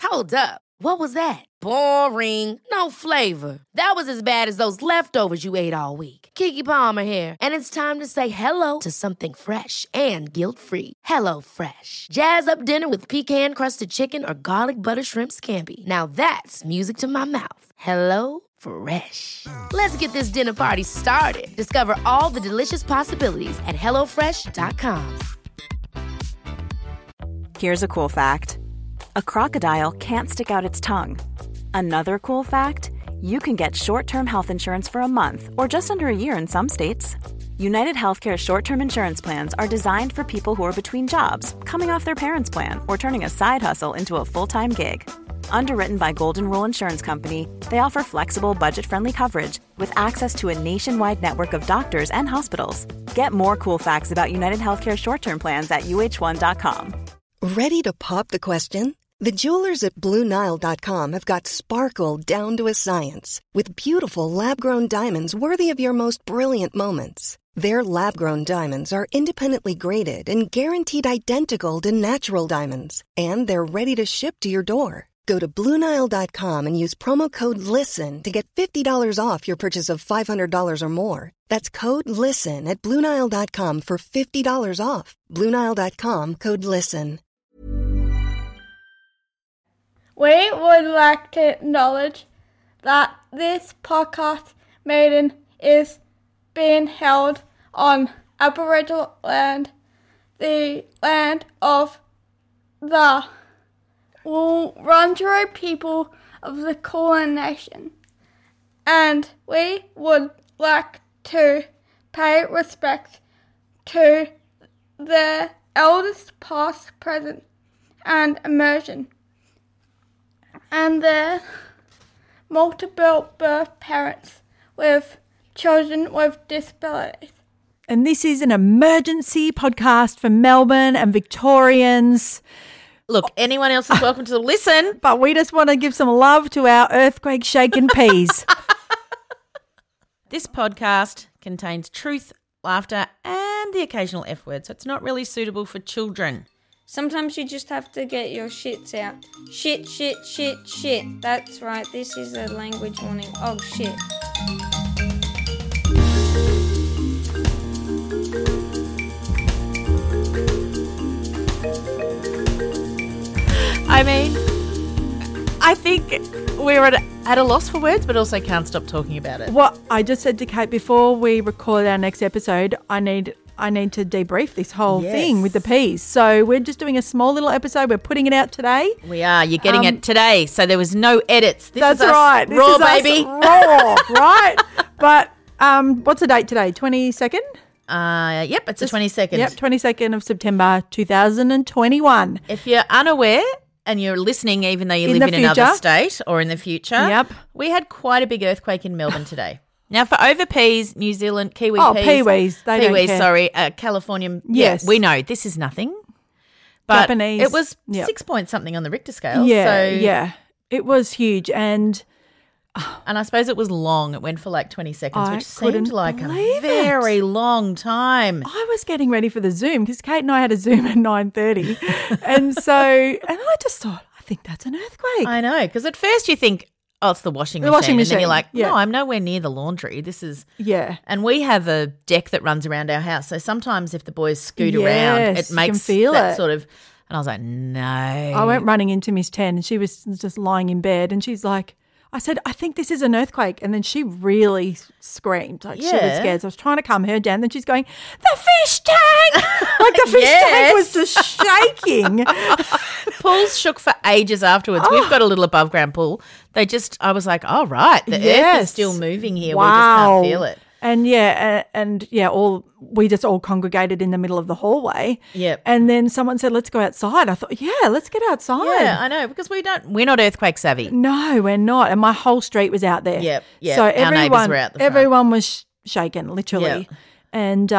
Hold up. What was that? Boring. No flavor. That was as bad as those leftovers you ate all week. Keke Palmer here, and it's time to say hello to something fresh and guilt-free. Hello Fresh. Jazz up dinner with pecan-crusted chicken or garlic butter shrimp scampi. Now that's music to my mouth. Hello Fresh. Let's get this dinner party started. Discover all the delicious possibilities at hellofresh.com. Here's a cool fact. A crocodile can't stick out its tongue. Another cool fact, you can get short-term health insurance for a month or just under a year in some states. United Healthcare short-term insurance plans are designed for people who are between jobs, coming off their parents' plan, or turning a side hustle into a full-time gig. Underwritten by Golden Rule Insurance Company, they offer flexible, budget-friendly coverage with access to a nationwide network of doctors and hospitals. Get more cool facts about United Healthcare short-term plans at uh1.com. Ready to pop the question? The jewelers at BlueNile.com have got sparkle down to a science with beautiful lab-grown diamonds worthy of your most brilliant moments. Their lab-grown diamonds are independently graded and guaranteed identical to natural diamonds, and they're ready to ship to your door. Go to BlueNile.com and use promo code LISTEN to get $50 off your purchase of $500 or more. That's code LISTEN at BlueNile.com for $50 off. BlueNile.com, code LISTEN. We would like to acknowledge that this podcast meeting is being held on Aboriginal land, the land of the Wurundjeri people of the Kulin Nation, and we would like to pay respect to the elders past, present, and emerging, and their multiple birth parents with children with disabilities. And this is an emergency podcast for Melbourne and Victorians. Look, anyone else is welcome to listen. But we just want to give some love to our earthquake-shaken peas. This podcast contains truth, laughter, and the occasional F word, so it's not really suitable for children. Sometimes you just have to get your shits out. Shit, shit, shit, shit. That's right, this is a language warning. Oh, shit. I mean, I think we're at a loss for words, but also can't stop talking about it. What I just said to Kate before we record our next episode, I need to debrief this whole thing with the peas. So we're just doing a small little episode. We're putting it out today. We are. You're getting it today. So there was no edits. That's right. This raw, baby. Raw, right? But what's the date today? 22nd? Yep, it's the 22nd. Yep, 22nd of September 2021. If you're unaware and you're listening, even though you live in another state or in the future, we had quite a big earthquake in Melbourne today. Now, for over peas, New Zealand, Kiwi peas. Oh, peewees. They don't care. Sorry, California. Yes. Yeah, we know this is nothing. But Japanese. it was 6 point something on the Richter scale. Yeah. It was huge. And I suppose it was long. It went for like 20 seconds, which couldn't seemed like a believe very long time. I was getting ready for the Zoom because Kate and I had a Zoom at 9:30. and I just thought, I think that's an earthquake. I know, because at first you think, oh, it's the washing machine. And then you're like, no, I'm nowhere near the laundry. This is... Yeah. And we have a deck that runs around our house. So sometimes if the boys scoot around, it makes that sort of... And I was like, no. I went running into Miss 10 and she was just lying in bed and she's like, I said, I think this is an earthquake. And then she really screamed. Like she was scared. So I was trying to calm her down. Then she's going, the fish tank! Like the fish tank was just shaking. Pools shook for ages afterwards. We've got a little above ground pool. I was like, oh, right. The earth is still moving here. Wow. We just can't feel it. And we just all congregated in the middle of the hallway. Yep. And then someone said, let's go outside. I thought, let's get outside. Yeah, I know, because we're not earthquake savvy. No, we're not. And my whole street was out there. Yep. So our neighbours were out the front. Everyone was shaken, literally. Yep. And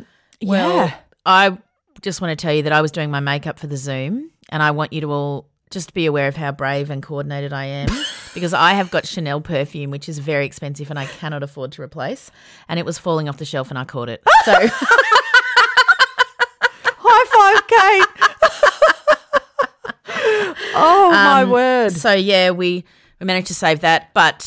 I just want to tell you that I was doing my makeup for the Zoom and I want you to all just be aware of how brave and coordinated I am because I have got Chanel perfume, which is very expensive and I cannot afford to replace, and it was falling off the shelf and I caught it. So high five, Kate. Oh, my word. So, yeah, we managed to save that. But,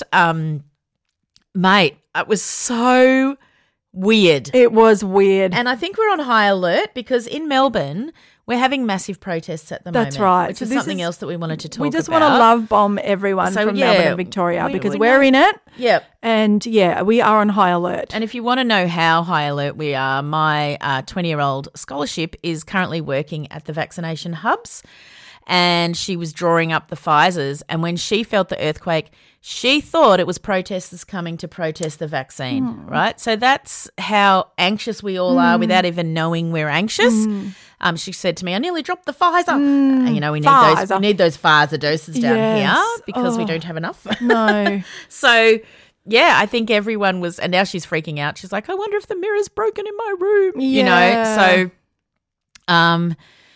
mate, it was so weird. It was weird. And I think we're on high alert because in Melbourne we're having massive protests at the moment. That's right. Which So is this something is- else that we wanted to talk about. We just want to love bomb everyone So, from yeah, Melbourne and Victoria because we we're know- in it. Yep. And, yeah, we are on high alert. And if you want to know how high alert we are, my 20-year-old scholarship is currently working at the vaccination hubs, and she was drawing up the Pfizers. And when she felt the earthquake, she thought it was protesters coming to protest the vaccine, right? So that's how anxious we all are without even knowing we're anxious. She said to me, I nearly dropped the Pfizer. And, you know, we need those Pfizer doses down here because we don't have enough. No. So, yeah, I think everyone was, and now she's freaking out. She's like, I wonder if the mirror's broken in my room, you know. So,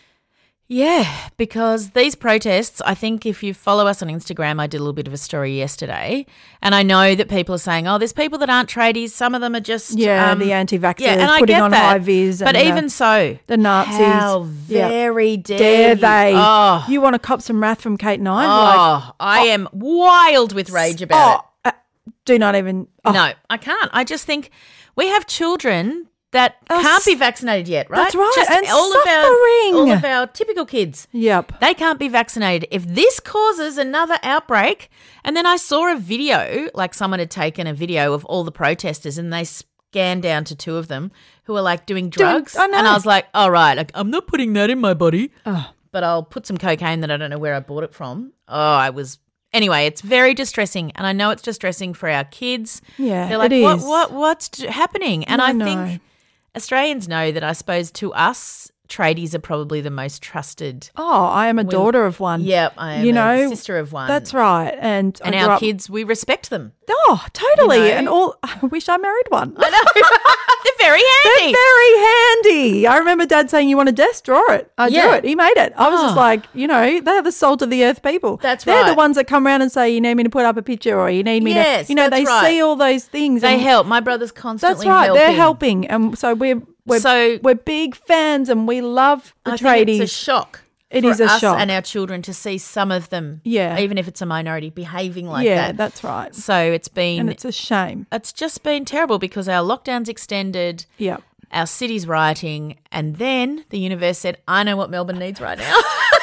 yeah, because these protests, I think if you follow us on Instagram, I did a little bit of a story yesterday, and I know that people are saying, oh, there's people that aren't tradies. Some of them are just the anti-vaxxers and I putting get on that. high vis. But even so, the Nazis. how very dare they? Oh, You want to cop some wrath from Kate and I? I am wild with rage about it. Do not even. Oh, No, I can't. I just think we have children that can't be vaccinated yet, right? That's right, Just and all suffering. of our typical kids. Yep. They can't be vaccinated. If this causes another outbreak, and then I saw a video, like someone had taken a video of all the protesters and they scanned down to two of them who were like doing drugs. I know. And I was like, all right, like, I'm not putting that in my body, but I'll put some cocaine that I don't know where I bought it from. Anyway, it's very distressing, and I know it's distressing for our kids. Yeah, they're like, it is. what's happening? And I know. think Australians know that I suppose to us, tradies are probably the most trusted. Oh, I am a daughter of one. Yep, I am a sister of one. That's right. And I grew our up- kids, we respect them. Oh, totally. You know? And I wish I married one. I know. They're very handy. They're very handy. I remember Dad saying, you want a desk? Draw it. I drew Yeah. it. He made it. I was just like, you know, they're the salt of the earth people. That's They're the right. ones that come around and say, you need me to put up a picture or you need me Yes, to, you know, that's they right. see all those things. They and help. My brother's constantly That's right. helping. They're helping. And so we're big fans and we love the I tradies. think it's a shock. It for is a us shock. and our children to see some of them, Yeah. even if it's a minority, behaving like yeah, that. that's right. So it's been, And it's a shame. it's just been terrible because our lockdown's extended, Yeah. our city's rioting, and then the universe said, I know what Melbourne needs right now.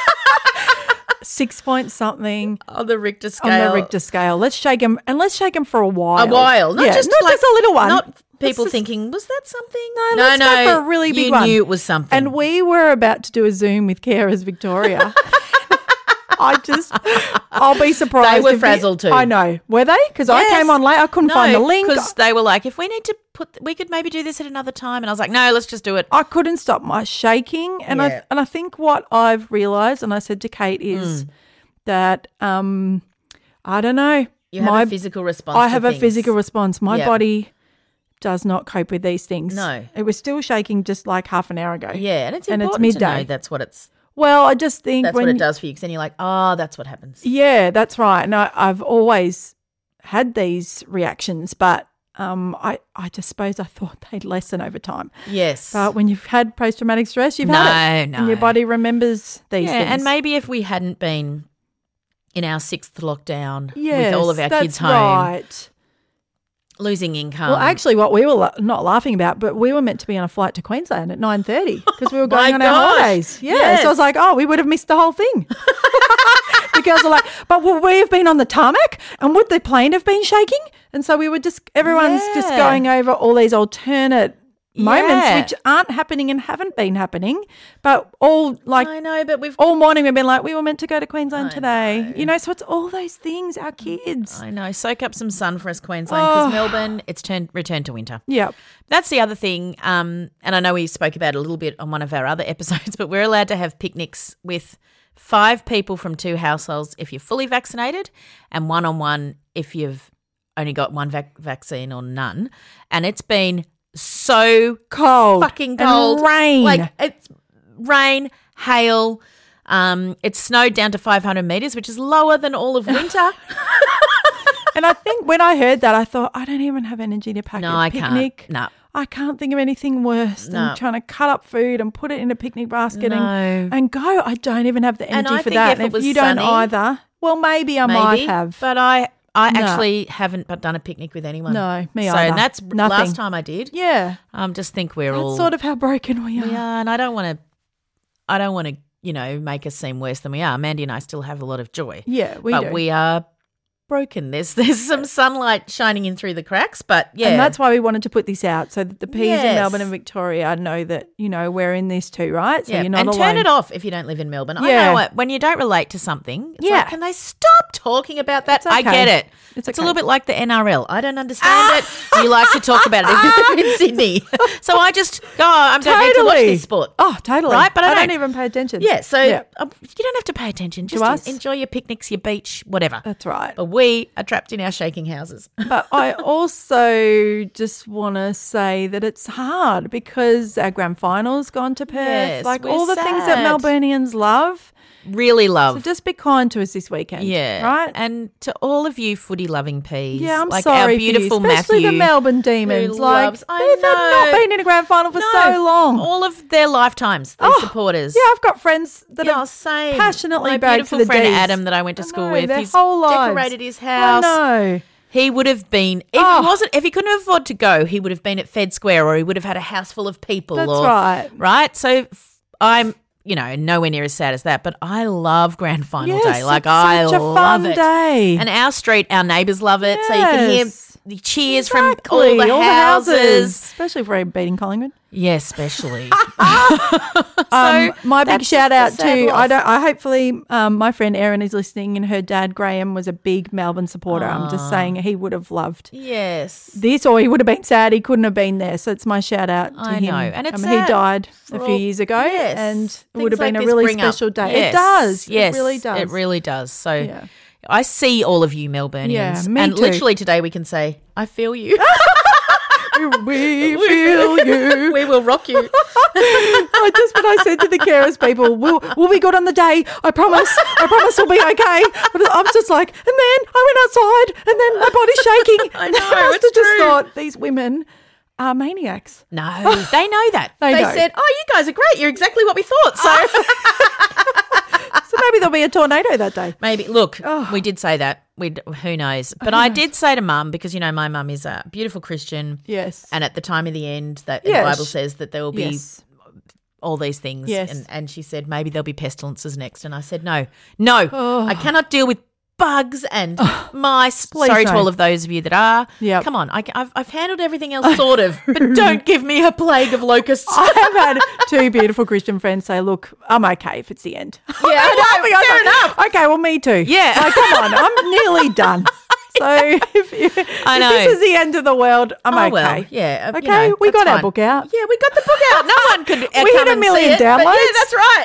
6 point something On the Richter scale. on the Richter scale. Let's shake them and let's shake them for a while. A while. Not Yeah, just not like, just a little one. Not people just- thinking, was that something? No, let's go for a really big you one. knew it was something. And we were about to do a Zoom with Carers Victoria. I'll be surprised. They were if frazzled too. I know. Were they? Because I Yes. came on late. I couldn't find the link. because they were like, if we need to we could maybe do this at another time. And I was like, no, let's just do it. I couldn't stop my shaking. And Yeah. I think what I've realised, and I said to Kate, is that I don't know. You have a physical response I to have a things. physical response. My Yeah. body does not cope with these things. No. It was still shaking just like half an hour ago. Yeah, and it's And it's important to know midday. that's what it's. Well, I just think That's when what it does for you, because then you're like, oh, that's what happens. Yeah, that's right. And I've always had these reactions, but I just suppose I thought they'd lessen over time. Yes. But when you've had post-traumatic stress, you've had it. No. And your body remembers these things. and maybe if we hadn't been in our 6th lockdown Yes, with all of our that's kids home, right. losing income. Well, actually, what we were not laughing about, but we were meant to be on a flight to Queensland at 9:30 because we were going on our gosh. holidays. Yeah, Yes. so I was like, oh, we would have missed the whole thing. The girls are like, but would we have been on the tarmac and would the plane have been shaking? And so we were everyone's just Yeah. going over all these alternate moments Yeah. which aren't happening and haven't been happening, but all like I know, but we've. all morning we've been like, we were meant to go to Queensland today. You know, so it's all those things, our kids. I know. Soak up some sun for us, Queensland, because Melbourne, it's returned to winter. Yeah. That's the other thing, and I know we spoke about it a little bit on one of our other episodes, but we're allowed to have picnics with 5 people from 2 households if you're fully vaccinated, and 1-on-1 if you've only got one vaccine or none. And it's been so Cold. fucking cold. And rain. Like, it's rain, hail. It's snowed down to 500 metres, which is lower than all of winter. And I think when I heard that, I thought, I don't even have energy to pack No, a I picnic. can't. No. I can't think of anything worse than trying to cut up food and put it in a picnic basket and go. I don't even have the energy for that. And if you don't either, well, maybe I might have. But I actually haven't done a picnic with anyone. No, me either. So that's nothing. Last time I did. Yeah. Just think we're that's all sort of how broken we are. Yeah, and I don't want to, make us seem worse than we are. Mandy and I still have a lot of joy. Yeah, we do. But we are broken. There's some sunlight shining in through the cracks, but yeah. And that's why we wanted to put this out so that the Ps in Melbourne and Victoria know that, we're in this too, right? So you're not alone. And turn it off if you don't live in Melbourne. I know it. When you don't relate to something, it's like, can they stop talking about that? Okay. I get it. It's a little bit like the NRL. I don't understand it. You like to talk about it if you live in Sydney. So I just go, I'm going to watch this sport. Oh, totally. Right? But I don't even pay attention. Yeah, so you don't have to pay attention. Just enjoy your picnics, your beach, whatever. That's right. But we are trapped in our shaking houses. But I also just want to say that it's hard because our grand final's gone to Perth. Yes, like we're all the things that sad. Melburnians love. Really love. So just be kind to us this weekend. Yeah. Right? And to all of you footy-loving Ps. Yeah, I'm like sorry our beautiful for you, especially Matthew, the Melbourne Demons. who Like, loves- I they've not know. been in a grand final for so long. All of their lifetimes, these supporters. Yeah, I've got friends that Yeah, have same. passionately My bagged for beautiful the friend Ds. Adam that I went to school know, with. their He's whole lives. decorated his house. I know. He would have been if he couldn't afford to go, he would have been at Fed Square, or he would have had a house full of people. That's right. Right? So I'm nowhere near as sad as that, but I love grand final day. Like, it's I such a love fun it. day. And our street, our neighbours love it. So you can hear Yes. the cheers Exactly. from all the houses. Especially for beating Collingwood. Yeah, especially. My big that's shout just a out sad to loss. I hopefully my friend Erin is listening, and her dad Graham was a big Melbourne supporter. I'm just saying he would have loved Yes. this, or he would have been sad he couldn't have been there. So it's my shout out to I him. know, and it's he sad died a for few all- years ago, Yes. and it Things would have been like a this really bring up- special day. Yes. It does. Yes. It really does. It really does. So Yeah. I see all of you Melburnians. Yeah, me and too. literally today we can say, I feel you. We feel you. We will rock you. Just what I said to the carers people, we'll be good on the day. I promise we'll be okay. But I was just like, and then I went outside and then my body's shaking. I know, I must it's have just true. thought these women are maniacs. No, they know that. They know. said, oh, you guys are great. You're exactly what we thought. So So maybe there'll be a tornado that day. maybe, look, we did say that. Who knows? But I did say to Mum, because, my mum is a beautiful Christian. Yes. And at the time of the end, that Yes. the Bible says that there will be Yes. all these things. Yes. And she said, maybe there'll be pestilences next. And I said, no, I cannot deal with bugs and mice. Please Sorry no. to all of those of you that are. Yep. Come on, I've handled everything else sort of, but don't give me a plague of locusts. I have had two beautiful Christian friends say, look, I'm okay if it's the end. Yeah, I know, fair enough. Okay, well, me too. Yeah. Like, come on, I'm nearly done. So if this is the end of the world, I'm Oh, okay. well, yeah. Okay, we that's got our fine. book out. Yeah, we got the book out. No one could We come hit a and million see it, but downloads. yeah, that's right.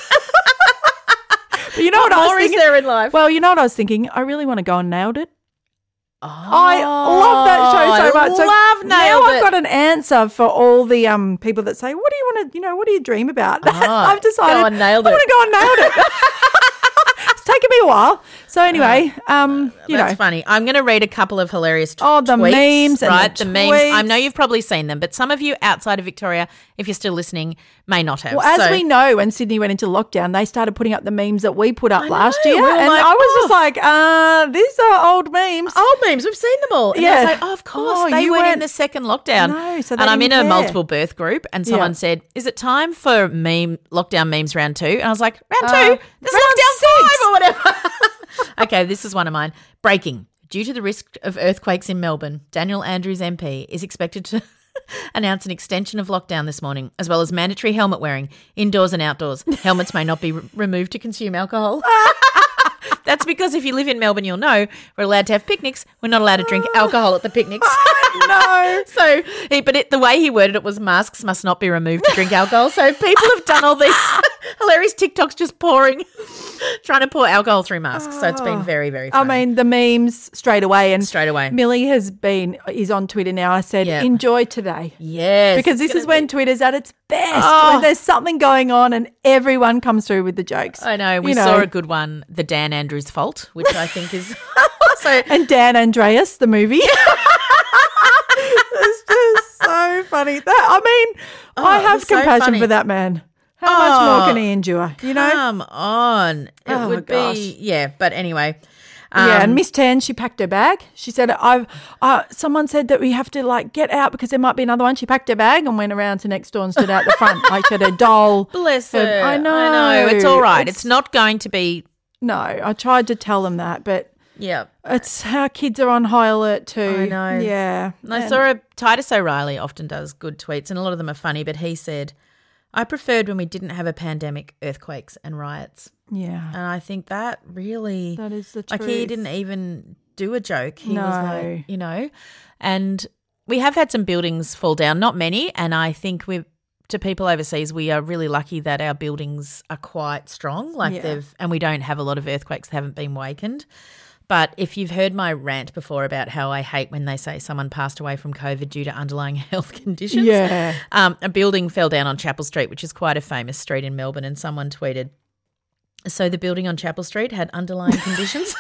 But you know what I was more is thinking? there in life? Well, you know what I was thinking? I really want to go and Nailed It. I love that show so much. So love now Nailed I've It. got an answer for all the people that say, "What do you want to? What do you dream about?" I've decided go on Nailed I It. want to go and Nailed It. It's taken me a while. So anyway, That's funny. I'm going to read a couple of hilarious Oh, the tweets, memes and right? the memes. tweets. I know you've probably seen them, but some of you outside of Victoria, if you're still listening, may not have. Well, as So- we know, when Sydney went into lockdown, they started putting up the memes that we put up I last know. year, We were and like, I was just like, "These are old memes." old memes. We've seen them all. And Yeah. I was like, oh, of course. Oh, they you weren't in weren't- the second lockdown. No, so they and I'm in didn't a care. multiple birth group, and someone Yeah. said, is it time for lockdown memes round 2? And I was like, round 2? This is round lockdown 6. 5 or whatever. Okay, this is one of mine. Breaking. Due to the risk of earthquakes in Melbourne, Daniel Andrews MP is expected to announce an extension of lockdown this morning, as well as mandatory helmet wearing indoors and outdoors. Helmets may not be removed to consume alcohol. That's because if you live in Melbourne, you'll know we're allowed to have picnics. We're not allowed to drink alcohol at the picnics. No. So, the way he worded it was masks must not be removed to drink alcohol. So people have done all these hilarious TikToks just trying to pour alcohol through masks. So it's been very, very I funny. mean, the memes straight away. And Straight away. Millie is on Twitter now. I said, Yeah. enjoy today. Yes. Because this is when Twitter's at its best, Oh. when there's something going on and everyone comes through with the jokes. I know. We You saw a good one, The Dan Andrews Fault, which I think is also And Dan Andreas, the movie. It's just So funny. I have so compassion funny. for that man. How much more can he endure? You know? Come on. It would gosh. be, yeah. But anyway. Yeah, and Miss Tan, she packed her bag. She said, someone said that we have to get out because there might be another one. She packed her bag and went around to next door and stood out the front. She had a doll. Bless her. I know. It's all right. It's not going to be. No, I tried to tell them that, but Yeah. it's our kids are on high alert too. I know. Yeah. I saw Titus O'Reilly often does good tweets, and a lot of them are funny, but he said, I preferred when we didn't have a pandemic, earthquakes and riots. Yeah. And I think that really, That is the like, he truth. didn't even do a joke. He No. was like, and we have had some buildings fall down, not many, and I think to people overseas, we are really lucky that our buildings are quite strong, and we don't have a lot of earthquakes that haven't been wakened. But if you've heard my rant before about how I hate when they say someone passed away from COVID due to underlying health conditions, Yeah. a building fell down on Chapel Street, which is quite a famous street in Melbourne, and someone tweeted, so the building on Chapel Street had underlying conditions.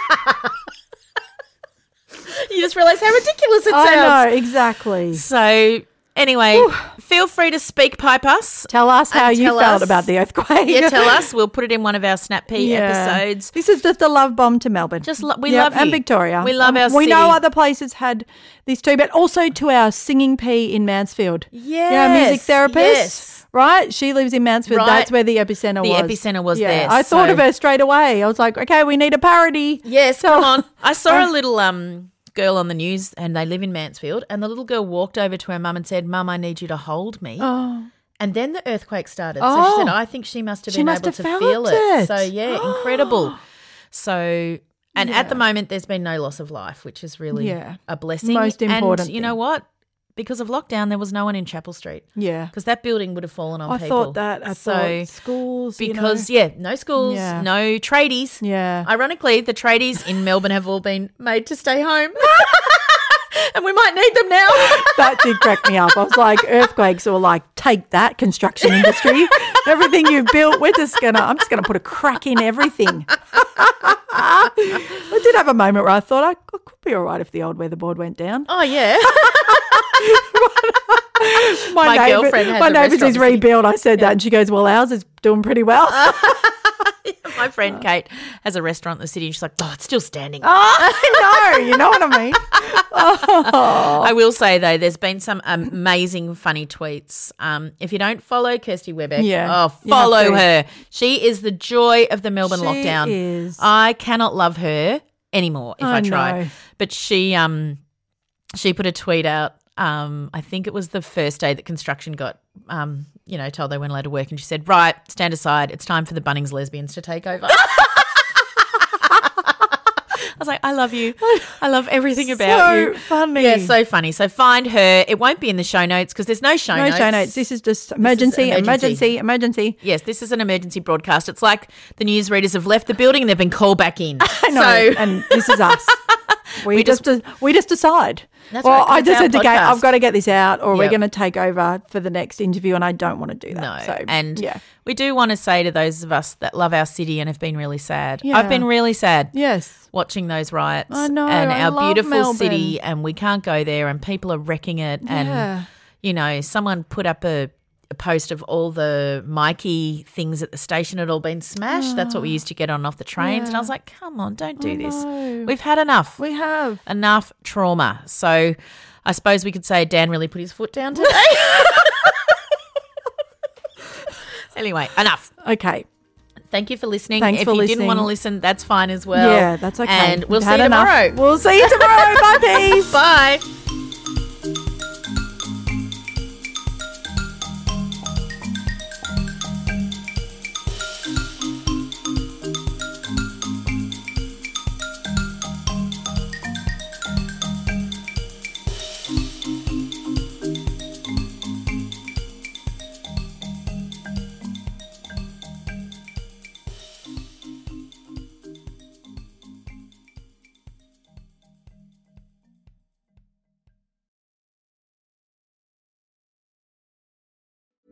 You just realise how ridiculous it sounds. I know, exactly. So anyway, feel free to speak pipe us. Tell us how And you tell felt us- about the earthquake. Yeah, tell us. We'll put it in one of our Snap P episodes. This is just a love bomb to Melbourne. We love you. And Victoria. We love our We know city. other places had this too, but also to our singing P in Mansfield. Yes, Yeah, music therapist. yes. Right? She lives in Mansfield. Right. That's where the epicentre The was. epicentre was yeah, there, I thought so- of her straight away. I was like, okay, we need a parody. Yes, come on. I saw a little girl on the news, and they live in Mansfield, and the little girl walked over to her mum and said, Mum, I need you to hold me. Oh. And then the earthquake started. So Oh. she said, I think she must have She been must able have to felt feel it. it. So, yeah, incredible. So, and at the moment, there's been no loss of life, which is really Yeah. a blessing. Most important And you know thing. what? Because of lockdown, there was no one in Chapel Street. Yeah. Because that building would have fallen on I people. thought that. I So, thought schools, because, no schools, Yeah. no tradies. Yeah. Ironically, the tradies in Melbourne have all been made to stay home. And we might need them now. That did crack me up. I was like, earthquakes or like, take that construction industry. Everything you've built, I'm just gonna put a crack in everything. I did have a moment where I thought I could be all right if the old weatherboard went down. Oh, yeah. My girlfriend has my a neighbour's restaurant. is rebuilt. I said that and she goes, well, ours is doing pretty well. My friend Kate has a restaurant in the city and she's like, oh, it's still standing. I know, you know what I mean? I will say, though, there's been some amazing funny tweets. If you don't follow Kirsty Webeck, Yeah, you have follow to. her. She is the joy of the Melbourne She lockdown. is. I cannot love her anymore if I try. know. But she put a tweet out. I think it was the first day that construction got, told they weren't allowed to work, and she said, "Right, stand aside. It's time for the Bunnings lesbians to take over." I was like, I love you. I love everything about you. So funny. Yeah, so funny. So find her. It won't be in the show notes because there's no show No notes. show notes. This is just emergency. Yes, this is an emergency broadcast. It's like the newsreaders have left the building and they've been called back in. I know, So, and this is us. We just decide. That's well, right, 'cause I it's just our said to Kate, podcast. I've got to get this out, or we're Yep. going to take over for the next interview, and I don't want to do that. no. So, And yeah, we do want to say to those of us that love our city and have been really sad. Yeah. I've been really sad. yes, Watching those riots I know, and I our love beautiful Melbourne. city, and we can't go there, and people are wrecking it. Yeah. And someone put up a post of all the Mikey things at the station had all been smashed. That's what we used to get on and off the trains. And I was like, come on, don't do this. know. We've had enough. we have. Enough trauma. So I suppose we could say Dan really put his foot down today. Anyway, enough. Okay, Thank you for listening. Thanks if for you didn't listening. want to listen, that's fine as well. yeah, that's okay. And we'll We've see you had enough. tomorrow. We'll see you tomorrow. Bye, peace. Bye.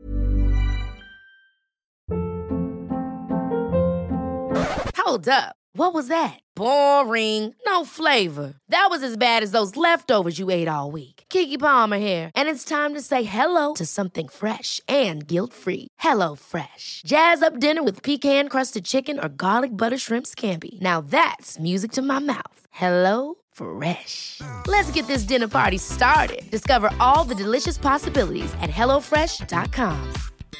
Hold up. What was that? Boring. No flavor. That was as bad as those leftovers you ate all week. Keke Palmer here, and it's time to say hello to something fresh and guilt-free. Hello Fresh. Jazz up dinner with pecan-crusted chicken or garlic butter shrimp scampi. Now that's music to my mouth. Hello Fresh. Let's get this dinner party started. Discover all the delicious possibilities at HelloFresh.com.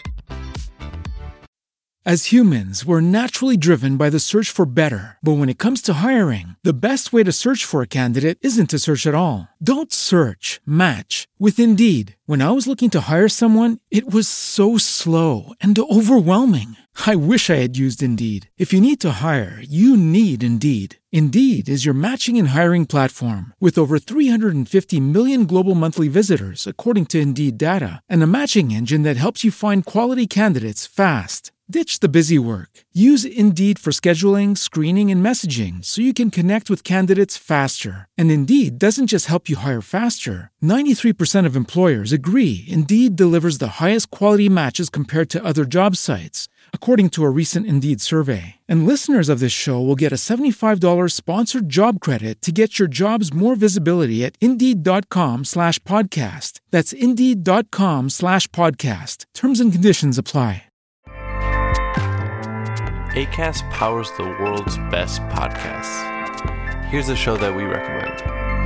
As humans, we're naturally driven by the search for better. But when it comes to hiring, the best way to search for a candidate isn't to search at all. Don't search, match with Indeed. When I was looking to hire someone, it was so slow and overwhelming. I wish I had used Indeed. If you need to hire, you need Indeed. Indeed is your matching and hiring platform with over 350 million global monthly visitors, according to Indeed data, and a matching engine that helps you find quality candidates fast. Ditch the busy work. Use Indeed for scheduling, screening, and messaging so you can connect with candidates faster. And Indeed doesn't just help you hire faster. 93% of employers agree Indeed delivers the highest quality matches compared to other job sites, according to a recent Indeed survey. And listeners of this show will get a $75 sponsored job credit to get your jobs more visibility at Indeed.com/podcast. That's Indeed.com/podcast. Terms and conditions apply. Acast powers the world's best podcasts. Here's a show that we recommend.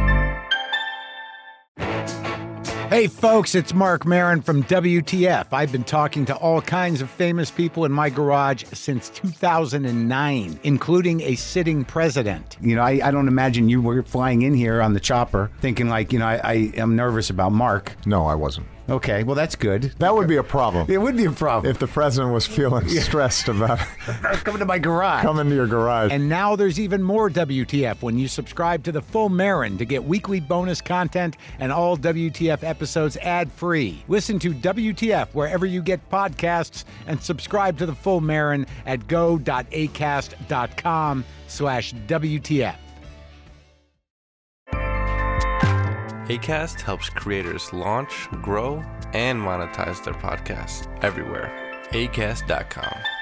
Hey folks, it's Mark Maron from WTF. I've been talking to all kinds of famous people in my garage since 2009, including a sitting president. You know, I don't imagine you were flying in here on the chopper thinking like, you know, I am nervous about Mark. No, I wasn't. Okay, well, that's good. That would be a problem. It would be a problem. If the president was feeling stressed about coming to my garage. Coming to your garage. And now there's even more WTF when you subscribe to the Full Marin to get weekly bonus content and all WTF episodes ad-free. Listen to WTF wherever you get podcasts and subscribe to the Full Marin at go.acast.com/WTF. Acast helps creators launch, grow, and monetize their podcasts everywhere. Acast.com.